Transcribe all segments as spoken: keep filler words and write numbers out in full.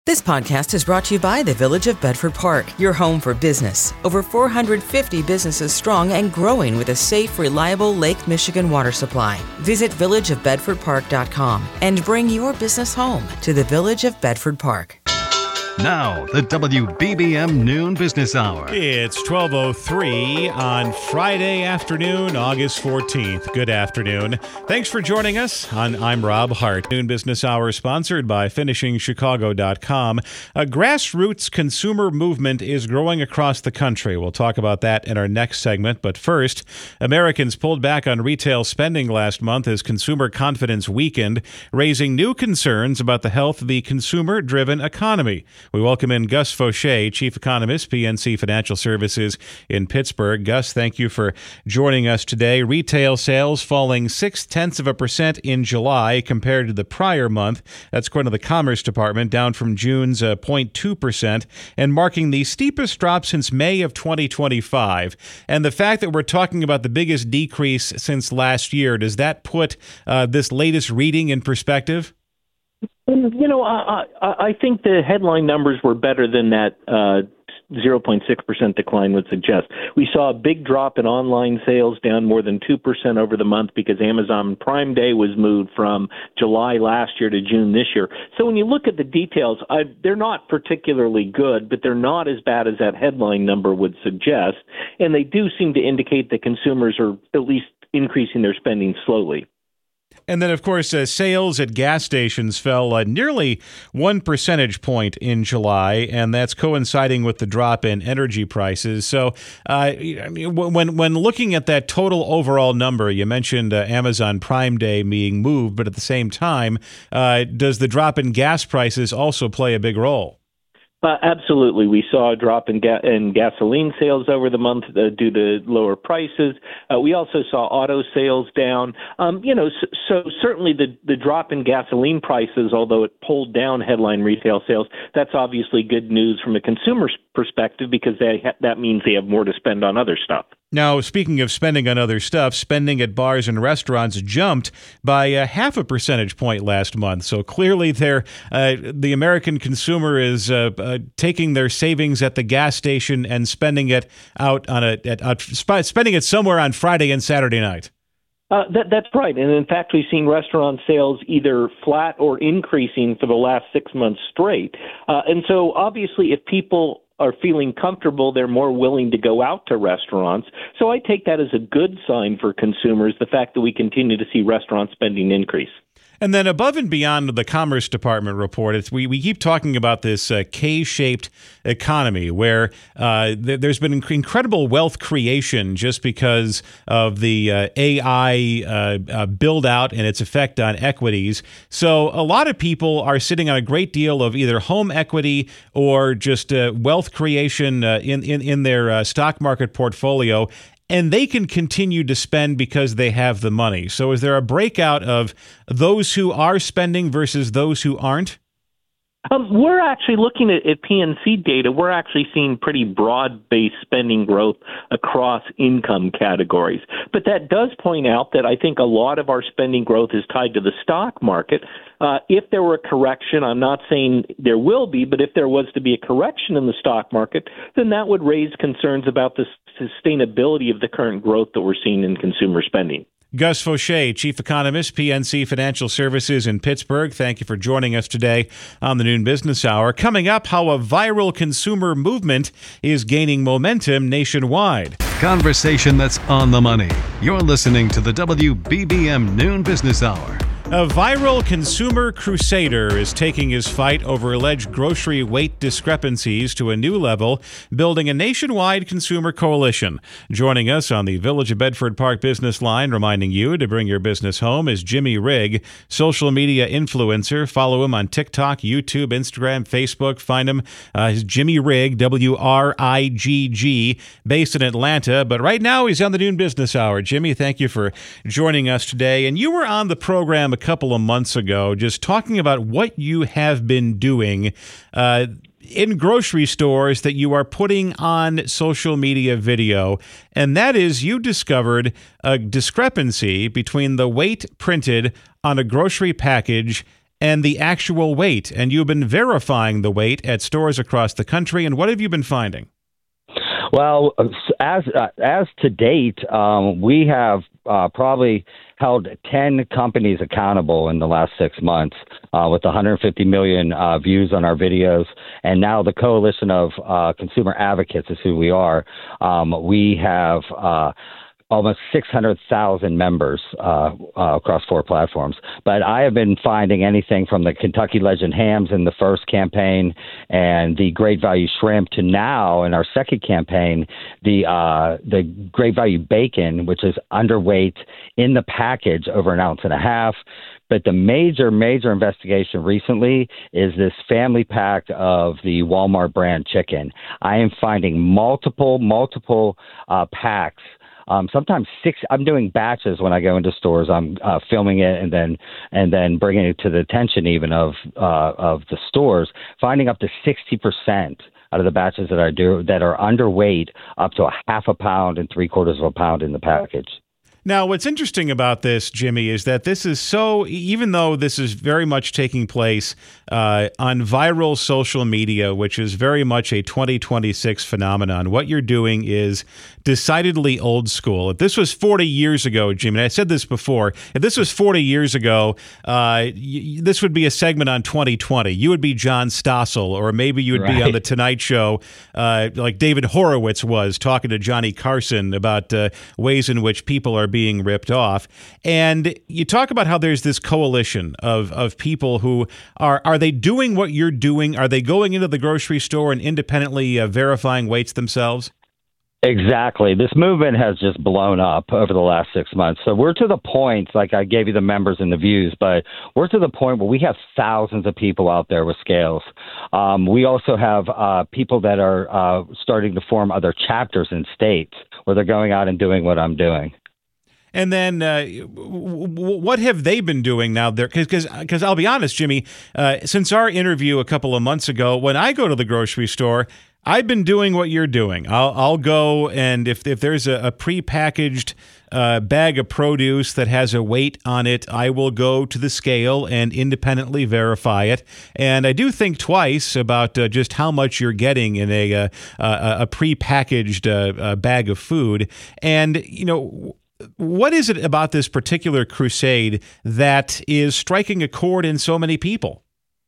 This podcast is brought to you by the Village of Bedford Park, your home for business. Over four hundred fifty businesses strong and growing with a safe, reliable Lake Michigan water supply. Visit village of bedford park dot com and bring your business home to the Village of Bedford Park. Now, the W B B M Noon Business Hour. It's twelve oh three on Friday afternoon, August fourteenth. Good afternoon. Thanks for joining us. On, I'm Rob Hart. Noon Business Hour sponsored by finishing chicago dot com. A grassroots consumer movement is growing across the country. We'll talk about that in our next segment. But first, Americans pulled back on retail spending last month as consumer confidence weakened, raising new concerns about the health of the consumer-driven economy. We welcome in Gus Faucher, Chief Economist, P N C Financial Services in Pittsburgh. Gus, thank you for joining us today. Retail sales falling six-tenths of a percent in July compared to the prior month. That's according to the Commerce Department, down from June's uh, zero point two percent, and marking the steepest drop since May of twenty twenty-five. And the fact that we're talking about the biggest decrease since last year, does that put uh, this latest reading in perspective? You know, I, I, I think the headline numbers were better than that uh, zero point six percent decline would suggest. We saw a big drop in online sales, down more than two percent over the month because Amazon Prime Day was moved from July last year to June this year. So when you look at the details, I, they're not particularly good, but they're not as bad as that headline number would suggest. And they do seem to indicate that consumers are at least increasing their spending slowly. And then, of course, uh, sales at gas stations fell uh, nearly one percentage point in July, and that's coinciding with the drop in energy prices. So uh, I mean, when when looking at that total overall number, you mentioned uh, Amazon Prime Day being moved, but at the same time, uh, does the drop in gas prices also play a big role? Uh, absolutely. We saw a drop in, ga- in gasoline sales over the month uh, due to lower prices. Uh, we also saw auto sales down. Um, you know, so, so certainly the, the drop in gasoline prices, although it pulled down headline retail sales, that's obviously good news from a consumer's perspective because they ha- that means they have more to spend on other stuff. Now, speaking of spending on other stuff, spending at bars and restaurants jumped by a half a percentage point last month. So clearly, they're, uh, the American consumer is uh, uh, taking their savings at the gas station and spending it out on a at, uh, sp- spending it somewhere on Friday and Saturday night. Uh, that, that's right. And in fact, we've seen restaurant sales either flat or increasing for the last six months straight. Uh, and so obviously, if people are feeling comfortable, they're more willing to go out to restaurants. So I take that as a good sign for consumers, the fact that we continue to see restaurant spending increase. And then above and beyond the Commerce Department report, it's, we, we keep talking about this uh, K-shaped economy where uh, th- there's been inc- incredible wealth creation just because of the uh, A I uh, uh, build-out and its effect on equities. So a lot of people are sitting on a great deal of either home equity or just uh, wealth creation uh, in, in, in their uh, stock market portfolio. And they can continue to spend because they have the money. So is there a breakout of those who are spending versus those who aren't? Um, we're actually looking at, at P N C data. We're actually seeing pretty broad-based spending growth across income categories. But that does point out that I think a lot of our spending growth is tied to the stock market. Uh, if there were a correction, I'm not saying there will be, but if there was to be a correction in the stock market, then that would raise concerns about the sustainability of the current growth that we're seeing in consumer spending. Gus Faucher, Chief Economist, P N C Financial Services in Pittsburgh. Thank you for joining us today on the Noon Business Hour. Coming up, how a viral consumer movement is gaining momentum nationwide. Conversation that's on the money. You're listening to the W B B M Noon Business Hour. A viral consumer crusader is taking his fight over alleged grocery weight discrepancies to a new level, building a nationwide consumer coalition. Joining us on the Village of Bedford Park business line, reminding you to bring your business home, is Jimmy Rigg, social media influencer. Follow him on TikTok, YouTube, Instagram, Facebook. Find him. Uh, he's Jimmy Rigg, W R I G G, based in Atlanta. But right now he's on the Noon Business Hour. Jimmy, thank you for joining us today. And you were on the program a couple of months ago, just talking about what you have been doing uh, in grocery stores that you are putting on social media video. And that is, you discovered a discrepancy between the weight printed on a grocery package and the actual weight. And you've been verifying the weight at stores across the country. And what have you been finding? Well, as uh, as to date, um, we have uh, probably held ten companies accountable in the last six months uh, with one hundred fifty million uh, views on our videos. And now the Coalition of uh, Consumer Advocates is who we are. Um, we have uh, almost six hundred thousand members uh, uh, across four platforms. But I have been finding anything from the Kentucky Legend hams in the first campaign and the Great Value shrimp to now in our second campaign, the uh, the Great Value bacon, which is underweight in the package over an ounce and a half. But the major, major investigation recently is this family pack of the Walmart brand chicken. I am finding multiple, multiple uh, packs. Um, sometimes six. I'm doing batches when I go into stores. I'm uh, filming it and then and then bringing it to the attention even of uh, of the stores. Finding up to sixty percent out of the batches that I do that are underweight, up to a half a pound and three quarters of a pound in the package. Now, what's interesting about this, Jimmy, is that this is so, even though this is very much taking place uh, on viral social media, which is very much a twenty twenty-six phenomenon, what you're doing is decidedly old school. If this was forty years ago, Jimmy, and I said this before, if this was forty years ago, uh, y- this would be a segment on twenty twenty. You would be John Stossel, or maybe you would right. be on The Tonight Show, uh, like David Horowitz was, talking to Johnny Carson about uh, ways in which people are being ripped off. And you talk about how there's this coalition of of people who are, are they doing what you're doing? Are they going into the grocery store and independently uh, verifying weights themselves? Exactly. This movement has just blown up over the last six months. So we're to the point, like I gave you the members and the views, but we're to the point where we have thousands of people out there with scales. Um, we also have uh, people that are uh, starting to form other chapters in states where they're going out and doing what I'm doing. And then uh, w- w- what have they been doing now there? Because because I'll be honest, Jimmy, uh, since our interview a couple of months ago, when I go to the grocery store, I've been doing what you're doing. I'll I'll go, and if if there's a, a prepackaged uh, bag of produce that has a weight on it, I will go to the scale and independently verify it. And I do think twice about uh, just how much you're getting in a a, a, a prepackaged uh, uh, bag of food. And you know, what is it about this particular crusade that is striking a chord in so many people?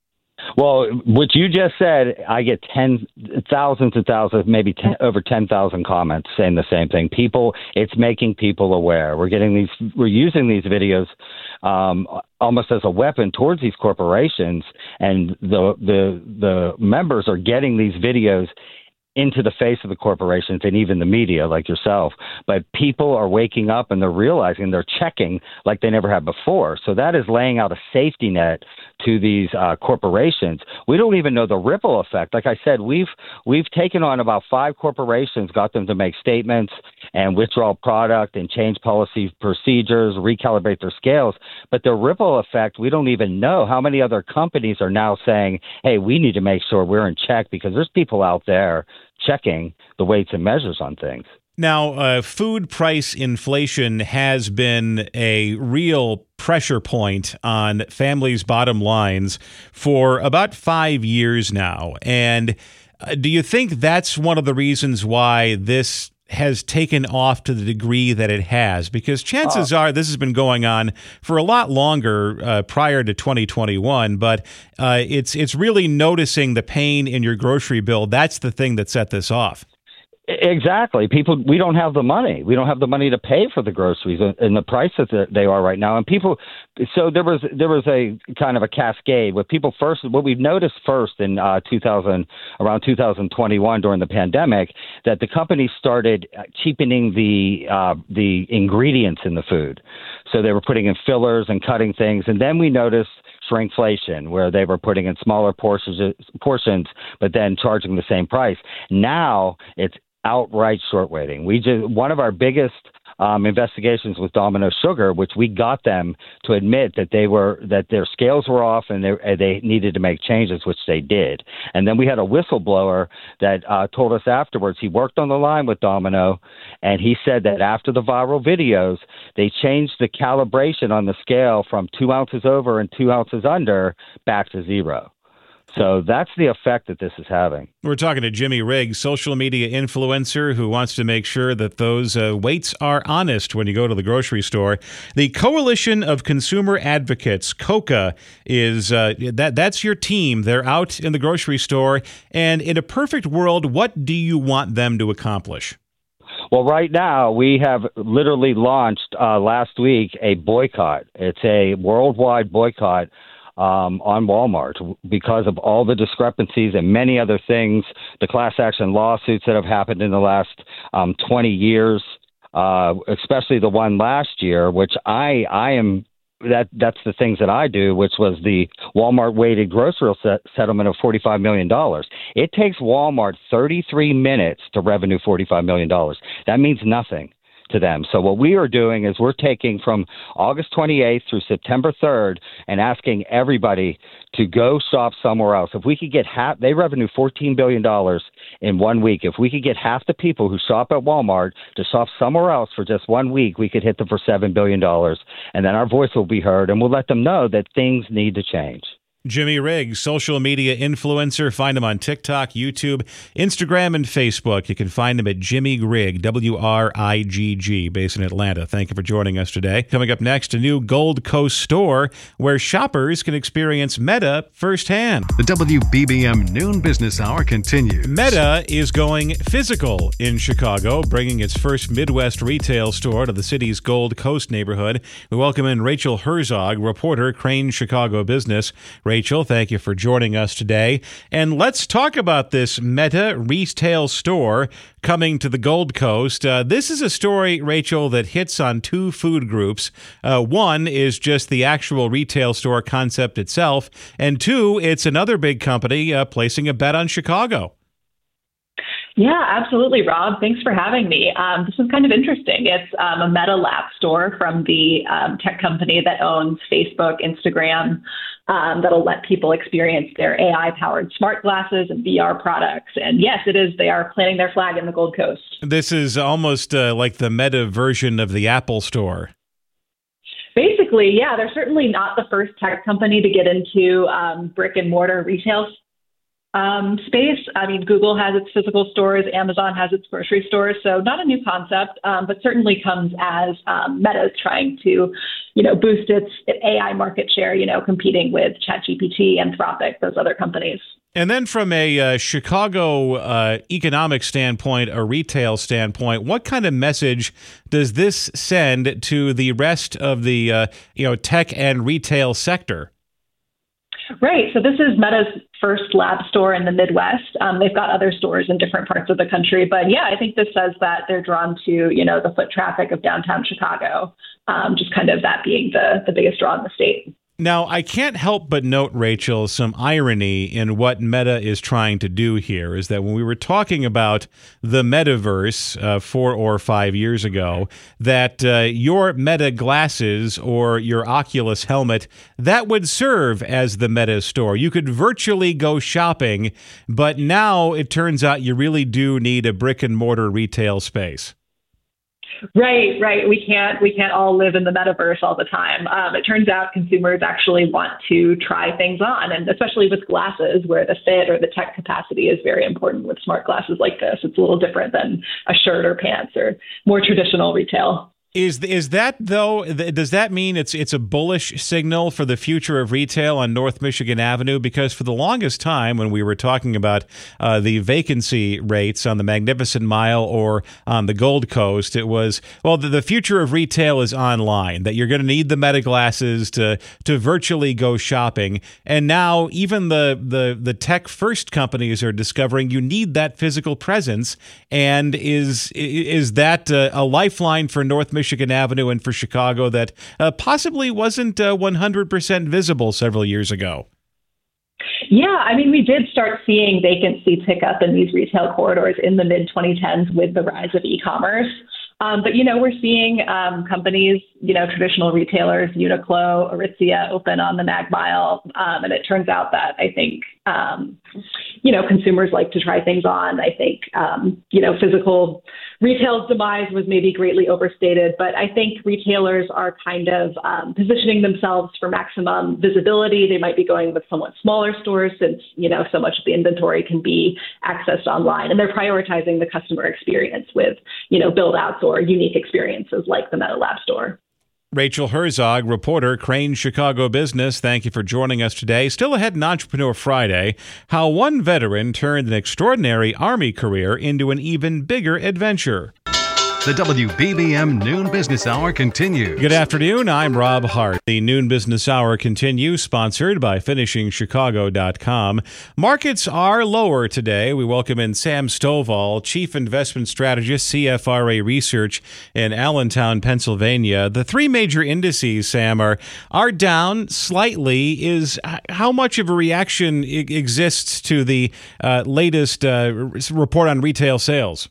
Well, what you just said, I get ten thousands and thousands, maybe ten, over ten thousand comments saying the same thing. People, it's making people aware. We're getting these, we're using these videos um, almost as a weapon towards these corporations, and the the the members are getting these videos into the face of the corporations and even the media like yourself. But people are waking up and they're realizing, they're checking like they never had before. So that is laying out a safety net to these uh, corporations. We don't even know the ripple effect. Like I said, we've we've taken on about five corporations, got them to make statements and withdraw product and change policy procedures, recalibrate their scales. But the ripple effect, we don't even know how many other companies are now saying, hey, we need to make sure we're in check, because there's people out there checking the weights and measures on things. Now, uh, food price inflation has been a real pressure point on families' bottom lines for about five years now. And uh, do you think that's one of the reasons why this has taken off to the degree that it has? Because chances are this has been going on for a lot longer uh, prior to twenty twenty-one, but uh, it's it's really noticing the pain in your grocery bill. That's the thing that set this off. Exactly. People, we don't have the money. We don't have the money to pay for the groceries and the prices that they are right now. And people, so there was there was a kind of a cascade with people first. What we've noticed first in uh, two thousand, around two thousand twenty-one during the pandemic, that the companies started cheapening the uh, the ingredients in the food. So they were putting in fillers and cutting things, and then we noticed shrinkflation, where they were putting in smaller portions, portions, but then charging the same price. Now it's outright short weighting. We just one of our biggest um, investigations with Domino Sugar, which we got them to admit that they were that their scales were off and they they needed to make changes, which they did. And then we had a whistleblower that uh, told us afterwards he worked on the line with Domino, and he said that after the viral videos, they changed the calibration on the scale from two ounces over and two ounces under back to zero. So that's the effect that this is having. We're talking to Jimmy Riggs, social media influencer who wants to make sure that those uh, weights are honest when you go to the grocery store. The Coalition of Consumer Advocates, COCA, is uh, that that's your team. They're out in the grocery store. And in a perfect world, what do you want them to accomplish? Well, right now, we have literally launched uh, last week a boycott. It's a worldwide boycott Um, on Walmart because of all the discrepancies and many other things, the class action lawsuits that have happened in the last um, twenty years, uh, especially the one last year, which I I am that that's the things that I do, which was the Walmart weighted grocery set, settlement of forty-five million dollars. It takes Walmart thirty-three minutes to revenue forty-five million dollars. That means nothing to them. So what we are doing is we're taking from August twenty-eighth through September third and asking everybody to go shop somewhere else. If we could get half, they revenue fourteen billion dollars in one week. If we could get half the people who shop at Walmart to shop somewhere else for just one week, we could hit them for seven billion dollars. And then our voice will be heard and we'll let them know that things need to change. Jimmy Riggs, social media influencer. Find him on TikTok, YouTube, Instagram, and Facebook. You can find him at Jimmy Rigg, W R I G G, based in Atlanta. Thank you for joining us today. Coming up next, a new Gold Coast store where shoppers can experience Meta firsthand. The W B B M Noon Business Hour continues. Meta is going physical in Chicago, bringing its first Midwest retail store to the city's Gold Coast neighborhood. We welcome in Rachel Herzog, reporter, Crane Chicago Business. Rachel, thank you for joining us today. And let's talk about this Meta retail store coming to the Gold Coast. Uh, this is a story, Rachel, that hits on two food groups. Uh, one is just the actual retail store concept itself, and two, it's another big company uh, placing a bet on Chicago. Yeah, absolutely, Rob. Thanks for having me. Um, this is kind of interesting. It's um, a Meta Lab store from the um, tech company that owns Facebook, Instagram, um, that'll let people experience their A I-powered smart glasses and V R products. And yes, it is. They are planting their flag in the Gold Coast. This is almost uh, like the Meta version of the Apple Store. Basically, yeah. They're certainly not the first tech company to get into um, brick and mortar retail Um, space. I mean, Google has its physical stores, Amazon has its grocery stores, so not a new concept, um, but certainly comes as um, Meta is trying to, you know, boost its A I market share, you know, competing with ChatGPT, Anthropic, those other companies. And then from a uh, Chicago uh, economic standpoint, a retail standpoint, what kind of message does this send to the rest of the, uh, you know, tech and retail sector? Right. So this is Meta's first lab store in the Midwest. Um, they've got other stores in different parts of the country. But yeah, I think this says that they're drawn to, you know, the foot traffic of downtown Chicago, um, just kind of that being the, the biggest draw in the state. Now, I can't help but note, Rachel, some irony in what Meta is trying to do here is that when we were talking about the metaverse uh, four or five years ago, that uh, your Meta glasses or your Oculus helmet, that would serve as the Meta store. You could virtually go shopping, but now it turns out you really do need a brick and mortar retail space. Right, right. We can't we can't all live in the metaverse all the time. Um, it turns out consumers actually want to try things on, and especially with glasses, where the fit or the tech capacity is very important with smart glasses like this. It's a little different than a shirt or pants or more traditional retail. Is is that, though, does that mean it's it's a bullish signal for the future of retail on North Michigan Avenue? Because for the longest time, when we were talking about uh, the vacancy rates on the Magnificent Mile or on the Gold Coast, it was, well, the, the future of retail is online, that you're going to need the Meta glasses to to virtually go shopping. And now even the, the, the tech-first companies are discovering you need that physical presence. And is, is that uh, a lifeline for North Michigan Michigan Avenue and for Chicago that uh, possibly wasn't uh, one hundred percent visible several years ago? Yeah, I mean, we did start seeing vacancy tick up in these retail corridors in the mid twenty tens with the rise of e-commerce. Um, but, you know, we're seeing um, companies, you know, traditional retailers, Uniqlo, Aritzia open on the Mag Mile. Um, and it turns out that I think, um, you know, consumers like to try things on. I think, um, you know, physical retail's demise was maybe greatly overstated, but I think retailers are kind of um, positioning themselves for maximum visibility. They might be going with somewhat smaller stores since, you know, so much of the inventory can be accessed online. And they're prioritizing the customer experience with, you know, build outs or unique experiences like the Meta Lab store. Rachel Herzog, reporter, Crain Chicago Business. Thank you for joining us today. Still ahead in Entrepreneur Friday, how one veteran turned an extraordinary Army career into an even bigger adventure. The W B B M Noon Business Hour continues. Good afternoon. I'm Rob Hart. The Noon Business Hour continues, sponsored by finishing chicago dot com. Markets are lower today. We welcome in Sam Stovall, Chief Investment Strategist, C F R A Research in Allentown, Pennsylvania. The three major indices, Sam, are, are down slightly. Is how much of a reaction exists to the uh, latest uh, report on retail sales?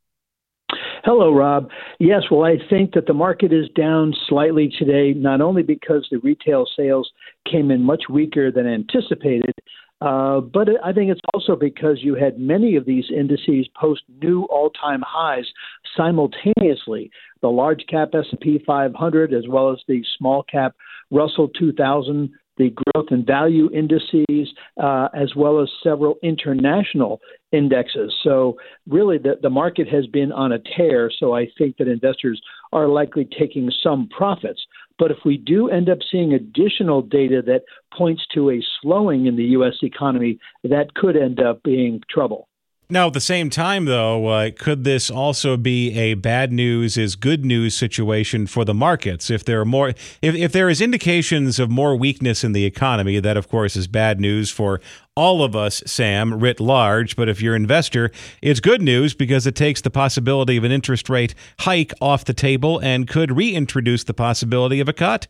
Hello, Rob. Yes, well, I think that the market is down slightly today, not only because the retail sales came in much weaker than anticipated, uh, but I think it's also because you had many of these indices post new all-time highs simultaneously. The large cap S and P five hundred, as well as the small cap Russell two thousand, the growth and value indices, uh, as well as several international indexes. So really the, the market has been on a tear. So I think that investors are likely taking some profits. But if we do end up seeing additional data that points to a slowing in the U S economy, that could end up being trouble. Now, at the same time, though, uh, could this also be a bad news is good news situation for the markets? If there are more, if, if there is indications of more weakness in the economy, that, of course, is bad news for all of us, Sam, writ large. But if you're an investor, it's good news because it takes the possibility of an interest rate hike off the table and could reintroduce the possibility of a cut.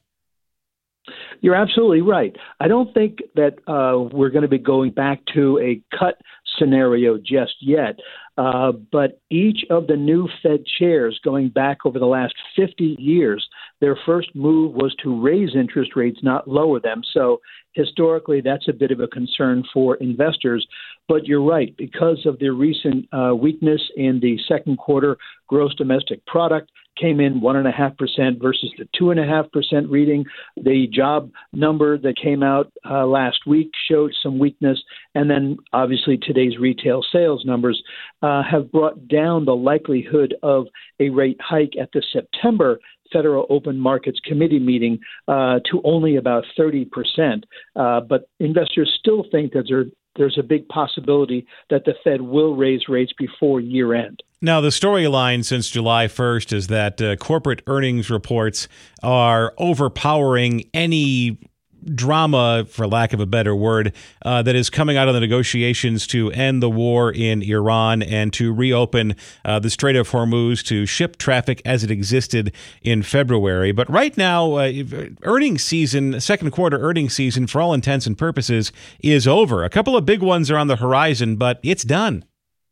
You're absolutely right. I don't think that uh, we're going to be going back to a cut scenario just yet. Uh, but each of the new Fed chairs going back over the last fifty years, their first move was to raise interest rates, not lower them. So historically, that's a bit of a concern for investors. But you're right, because of the recent uh, weakness in the second quarter gross domestic product, came in one point five percent versus the two point five percent reading. The job number that came out uh, last week showed some weakness. And then obviously today's retail sales numbers uh, have brought down the likelihood of a rate hike at the September Federal Open Markets Committee meeting uh, to only about thirty percent. Uh, but investors still think that there, there's a big possibility that the Fed will raise rates before year end. Now, the storyline since July first is that uh, corporate earnings reports are overpowering any drama, for lack of a better word, uh, that is coming out of the negotiations to end the war in Iran and to reopen uh, the Strait of Hormuz to ship traffic as it existed in February. But right now, uh, earnings season, second quarter earnings season, for all intents and purposes, is over. A couple of big ones are on the horizon, but it's done.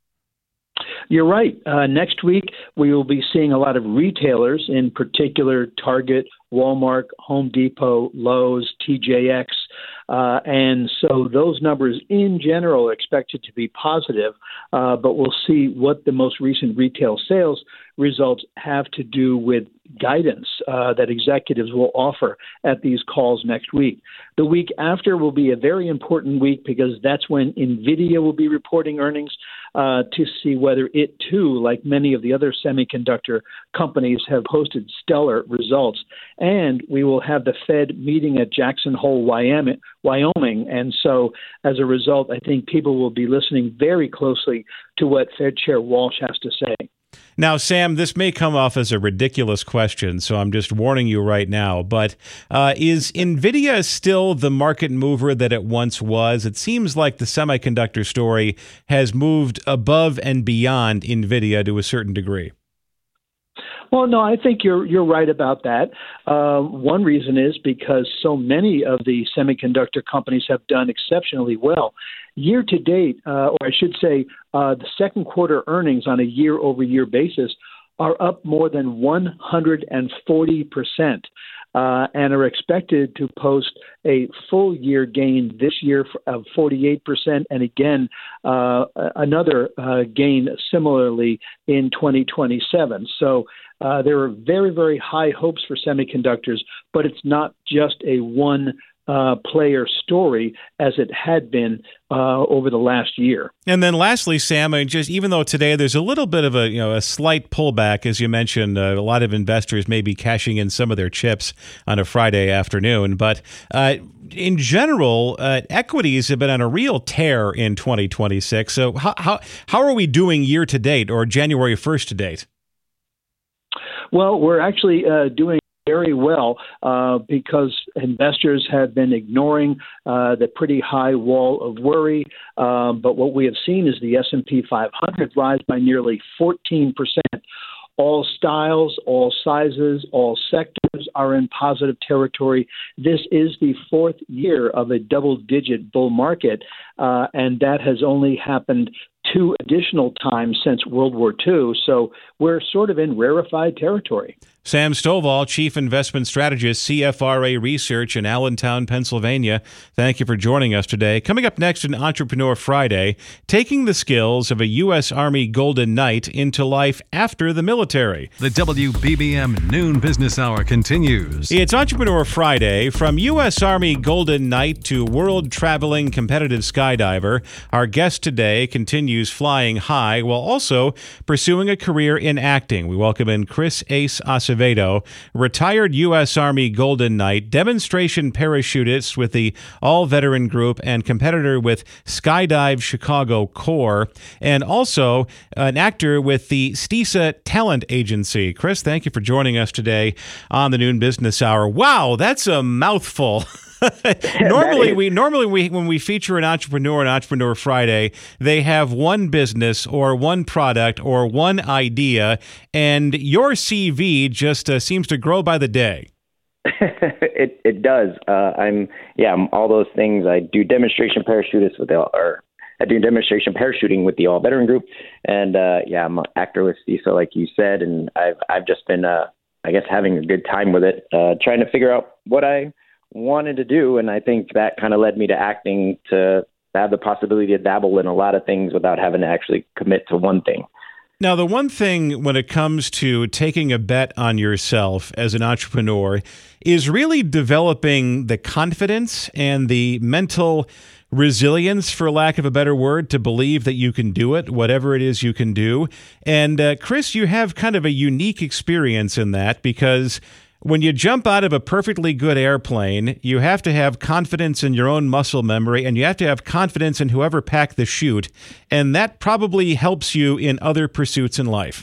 You're right. Uh, next week, we will be seeing a lot of retailers, in particular Target, Walmart, Home Depot, Lowe's, T J X. Uh, and so those numbers in general are expected to be positive, uh, but we'll see what the most recent retail sales results have to do with guidance uh, that executives will offer at these calls next week. The week after will be a very important week because that's when NVIDIA will be reporting earnings uh, to see whether it too, like many of the other semiconductor companies, have posted stellar results. And we will have the Fed meeting at Jackson Hole, Wyoming. Wyoming. And so as a result, I think people will be listening very closely to what Fed Chair Walsh has to say. Now, Sam, this may come off as a ridiculous question, so I'm just warning you right now, but uh, is NVIDIA still the market mover that it once was? It seems like the semiconductor story has moved above and beyond NVIDIA to a certain degree. Well, no, I think you're you're right about that. Uh, one reason is because so many of the semiconductor companies have done exceptionally well. Year to date, uh, or I should say, uh, the second quarter earnings on a year-over-year basis are up more than one hundred forty percent. Uh, and are expected to post a full year gain this year of forty-eight percent, and again, uh, another uh, gain similarly in twenty twenty-seven. So uh, there are very, very high hopes for semiconductors, but it's not just a one Uh, player story as it had been uh, over the last year. And then lastly, Sam, I mean, just even though today there's a little bit of a you know a slight pullback, as you mentioned, uh, a lot of investors may be cashing in some of their chips on a Friday afternoon, but uh, in general, uh, equities have been on a real tear in twenty twenty-six. So how how how are we doing year to date or January first to date? Well, we're actually uh, doing very well uh, because investors have been ignoring uh, the pretty high wall of worry. Um, but what we have seen is the S and P five hundred rise by nearly fourteen percent. All styles, all sizes, all sectors are in positive territory. This is the fourth year of a double-digit bull market, uh, and that has only happened two additional times since World War Two. So we're sort of in rarefied territory. Sam Stovall, Chief Investment Strategist, C F R A Research in Allentown, Pennsylvania. Thank you for joining us today. Coming up next in Entrepreneur Friday, taking the skills of a U S Army Golden Knight into life after the military. The W B B M Noon Business Hour continues. It's Entrepreneur Friday. From U S Army Golden Knight to world-traveling competitive skydiver, our guest today continues flying high while also pursuing a career in acting. We welcome in Chris Ace Acevedo, retired U S Army Golden Knight, demonstration parachutist with the All-Veteran Group and competitor with Skydive Chicago Corps, and also an actor with the Stisa Talent Agency. Chris, thank you for joining us today on the Noon Business Hour. Wow, that's a mouthful. normally we normally we when we feature an entrepreneur on Entrepreneur Friday, they have one business or one product or one idea, and your C V just uh, seems to grow by the day. it it does. Uh, I'm yeah, I'm all those things. I do demonstration parachutists with the or I do demonstration parachuting with the All Veteran Group, and uh, yeah, I'm an actor with Stisa, like you said, and I've I've just been uh, I guess having a good time with it, uh, trying to figure out what I wanted to do, and I think that kind of led me to acting, to have the possibility to dabble in a lot of things without having to actually commit to one thing. Now, the one thing when it comes to taking a bet on yourself as an entrepreneur is really developing the confidence and the mental resilience, for lack of a better word, to believe that you can do it, whatever it is you can do. And uh, Chris, you have kind of a unique experience in that, because when you jump out of a perfectly good airplane, you have to have confidence in your own muscle memory, and you have to have confidence in whoever packed the chute, and that probably helps you in other pursuits in life.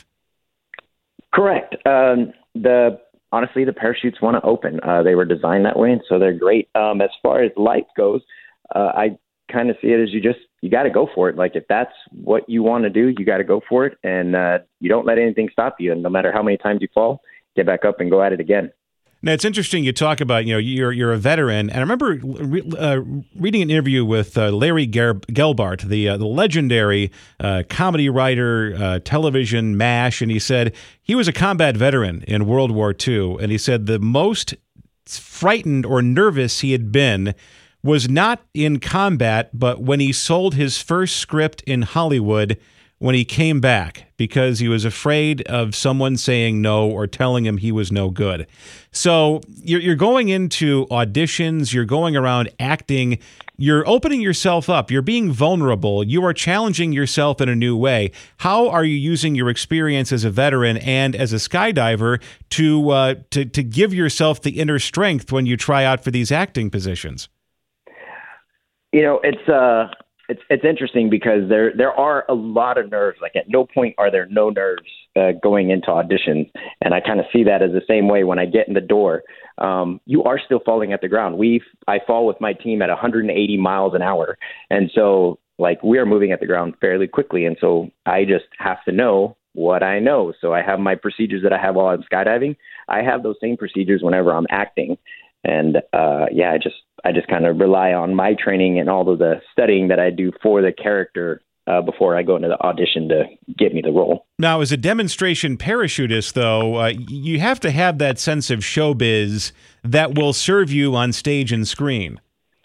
Correct. Um, the honestly, the parachutes want to open. Uh, they were designed that way, and so they're great. Um, as far as life goes, uh, I kind of see it as you just you got to go for it. Like, if that's what you want to do, you got to go for it, and uh, you don't let anything stop you. And no matter how many times you fall, get back up and go at it again. Now, it's interesting you talk about, you know, you're you're a veteran, and I remember uh, reading an interview with uh, Larry Ger- Gelbart, the uh, the legendary uh, comedy writer, uh, television MASH, and he said he was a combat veteran in World War Two, and he said the most frightened or nervous he had been was not in combat, but when he sold his first script in Hollywood when he came back, because he was afraid of someone saying no or telling him he was no good. So you're, you're going into auditions, you're going around acting, you're opening yourself up, you're being vulnerable, you are challenging yourself in a new way. How are you using your experience as a veteran and as a skydiver to uh, to, to give yourself the inner strength when you try out for these acting positions? You know, it's uh, it's it's interesting because there there are a lot of nerves. Like, at no point are there no nerves uh, going into auditions, and I kind of see that as the same way when I get in the door. Um, you are still falling at the ground. We I fall with my team at one hundred eighty miles an hour, and so like we are moving at the ground fairly quickly, and so I just have to know what I know. So I have my procedures that I have while I'm skydiving. I have those same procedures whenever I'm acting. And uh, yeah, I just I just kind of rely on my training and all of the studying that I do for the character uh, before I go into the audition to get me the role. Now, as a demonstration parachutist, though, uh, you have to have that sense of showbiz that will serve you on stage and screen.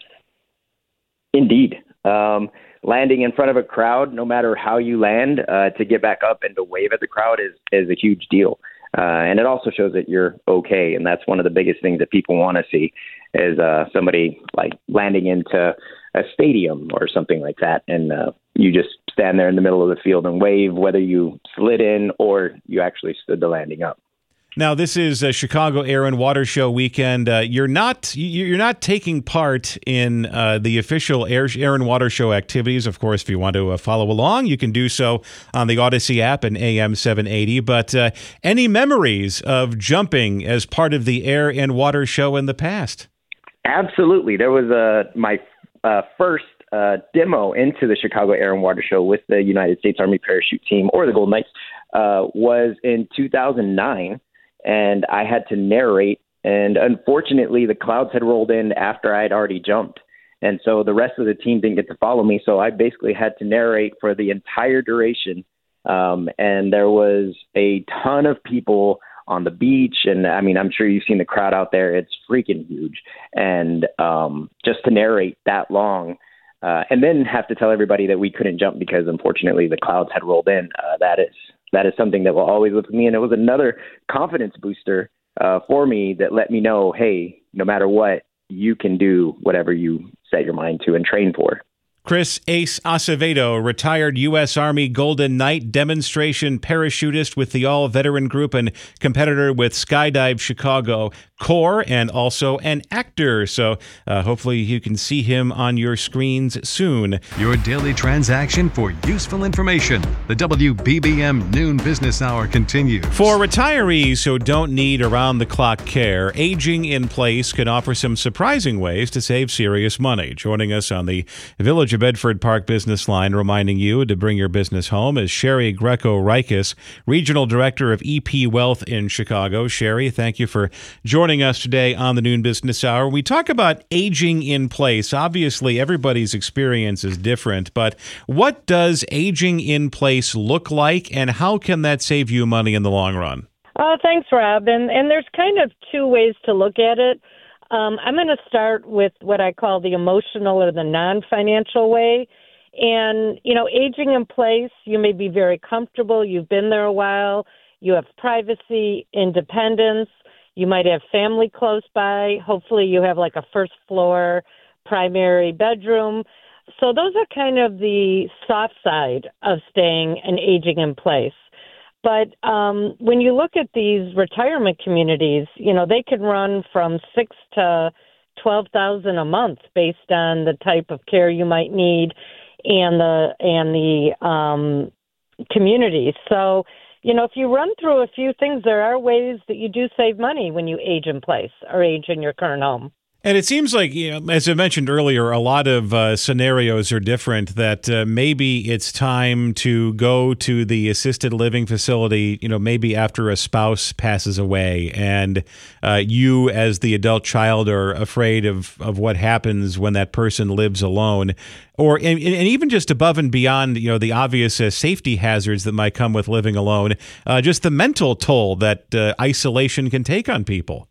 Indeed. Um, landing in front of a crowd, no matter how you land, uh, to get back up and to wave at the crowd is, is a huge deal. Uh, and it also shows that you're okay. And that's one of the biggest things that people want to see is uh, somebody like landing into a stadium or something like that. And uh, you just stand there in the middle of the field and wave, whether you slid in or you actually stood the landing up. Now, this is a Chicago Air and Water Show weekend. Uh, you're not you're not taking part in uh, the official Air, Air and Water Show activities. Of course, if you want to uh, follow along, you can do so on the Odyssey app and A M seven eighty. But uh, any memories of jumping as part of the Air and Water Show in the past? Absolutely. There was a my uh, first uh, demo into the Chicago Air and Water Show with the United States Army Parachute Team, or the Golden Knights, uh, was in two thousand nine. And I had to narrate, and unfortunately the clouds had rolled in after I had already jumped. And so the rest of the team didn't get to follow me, so I basically had to narrate for the entire duration. Um, and there was a ton of people on the beach, and I mean, I'm sure you've seen the crowd out there. It's freaking huge. And um, just to narrate that long, uh, and then have to tell everybody that we couldn't jump because unfortunately the clouds had rolled in, uh, that is That is something that will always live with me. And it was another confidence booster uh, for me that let me know, hey, no matter what, you can do whatever you set your mind to and train for. Chris Ace Acevedo, retired U S Army Golden Knight demonstration parachutist with the all-veteran group and competitor with Skydive Chicago Corps, and also an actor. So uh, hopefully you can see him on your screens soon. Your daily transaction for useful information. The W B B M Noon Business Hour continues. For retirees who don't need around-the-clock care, Aging in Place can offer some surprising ways to save serious money. Joining us on the Village of Bedford Park Business Line, reminding you to bring your business home, is Sherry Greco-Rikis, Regional Director of E P Wealth in Chicago. Sherry, thank you for joining us today on the Noon Business Hour. We talk about aging in place. Obviously, everybody's experience is different, but what does aging in place look like, and how can that save you money in the long run? Uh, thanks, Rob. And, and there's kind of two ways to look at it. Um, I'm going to start with what I call the emotional or the non-financial way. And, you know, aging in place, you may be very comfortable. You've been there a while. You have privacy, independence. You might have family close by. Hopefully you have like a first floor primary bedroom. So those are kind of the soft side of staying and aging in place. But um, when you look at these retirement communities, you know, they can run from six to twelve thousand a month based on the type of care you might need and the and the um, community. So, you know, if you run through a few things, there are ways that you do save money when you age in place or age in your current home. And it seems like, you know, as I mentioned earlier, a lot of uh, scenarios are different, that uh, maybe it's time to go to the assisted living facility, you know, maybe after a spouse passes away, and uh, you as the adult child are afraid of, of what happens when that person lives alone, or and, and even just above and beyond, you know, the obvious uh, safety hazards that might come with living alone, uh, just the mental toll that uh, isolation can take on people.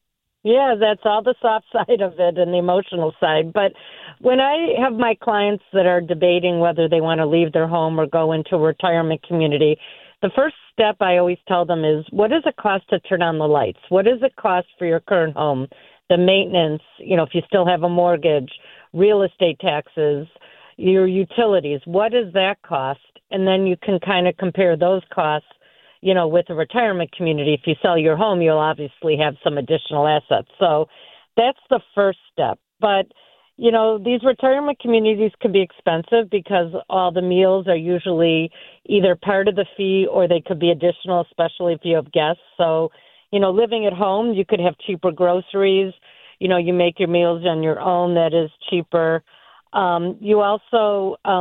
Yeah, that's all the soft side of it and the emotional side. But when I have my clients that are debating whether they want to leave their home or go into a retirement community, the first step I always tell them is, what does it cost to turn on the lights? What does it cost for your current home? The maintenance, you know, if you still have a mortgage, real estate taxes, your utilities, what does that cost? And then you can kind of compare those costs. You know, with a retirement community, if you sell your home, you'll obviously have some additional assets. So that's the first step. But, you know, these retirement communities can be expensive because all the meals are usually either part of the fee or they could be additional, especially if you have guests. So, you know, living at home, you could have cheaper groceries. You know, you make your meals on your own. That is cheaper. Um, you also, um,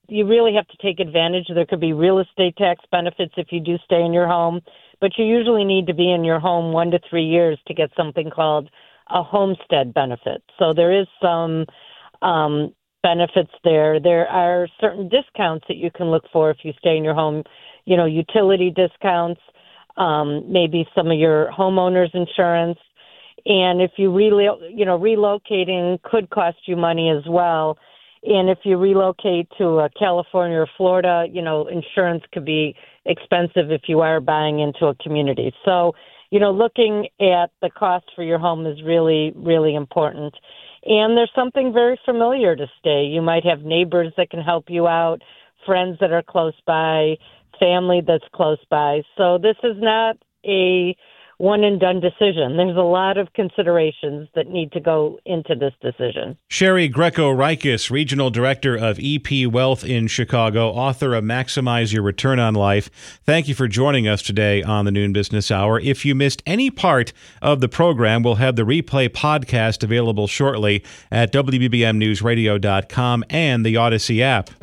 you really have to take advantage. There could be real estate tax benefits if you do stay in your home, but you usually need to be in your home one to three years to get something called a homestead benefit. So there is some um, benefits there. There are certain discounts that you can look for if you stay in your home, you know, utility discounts, um, maybe some of your homeowner's insurance. And if you really, you know, relocating could cost you money as well. And if you relocate to uh, California or Florida, you know, insurance could be expensive if you are buying into a community. So, you know, looking at the cost for your home is really, really important. And there's something very familiar to stay. You might have neighbors that can help you out, friends that are close by, family that's close by. So this is not a one and done decision. There's a lot of considerations that need to go into this decision. Sherry Greco-Rikis, Regional Director of E P Wealth in Chicago, author of Maximize Your Return on Life. Thank you for joining us today on the Noon Business Hour. If you missed any part of the program, we'll have the replay podcast available shortly at W B B M news radio dot com and the Odyssey app.